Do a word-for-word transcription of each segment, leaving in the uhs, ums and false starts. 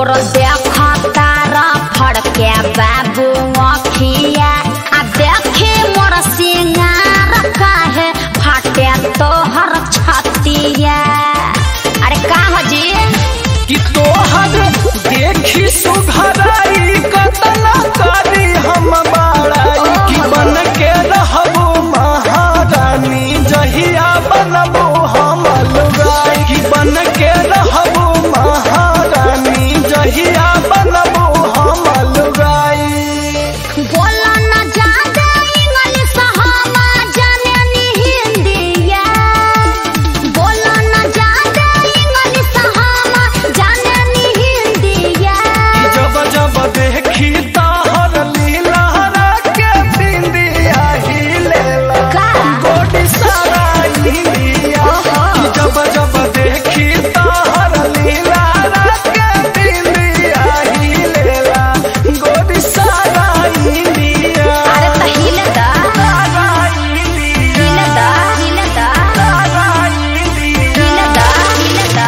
तोर देखा तारा फड़के बाबू अखिया आ देखे मोर सिंगार काहे फाटे तोहर छतिया। अरे का हजी कि तोहर देखी सुघराई कतना करी हम बाड़ाई कि बन के रहबो महारानी जहिया बनबो हम लुगाई कि बन के रहबो महारानी जहिया बनबो हम लुगाई। बोला न ज्यादा इंग्लिश हम जाने नी हिंदिया बोला न ज्यादा इंग्लिश हम जाने नी हिंदिया। जब जब देखी ताहर लीला के बिंदिया हिलेला गोडी सारा हिलिया। जब जब देखी ताहर लीला के बिंदिया हिलेला गोडी सारा हिलिया। अरे त हिलदा सारा हिलिया हिलदा हिलदा सारा हिलिया। हिलदा हिलदा।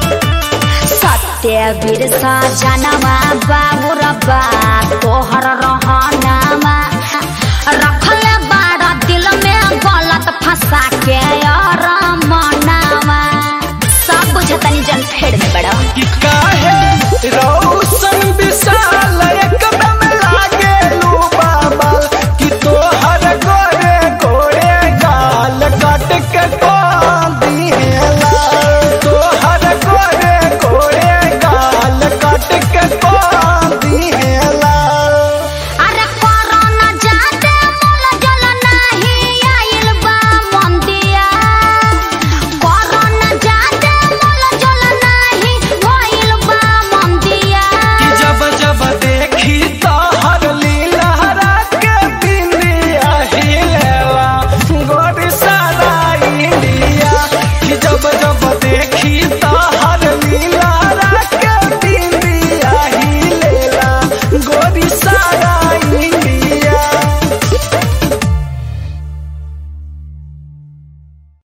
सत्य वीर सा जनवा बाबू रब्बा तोहर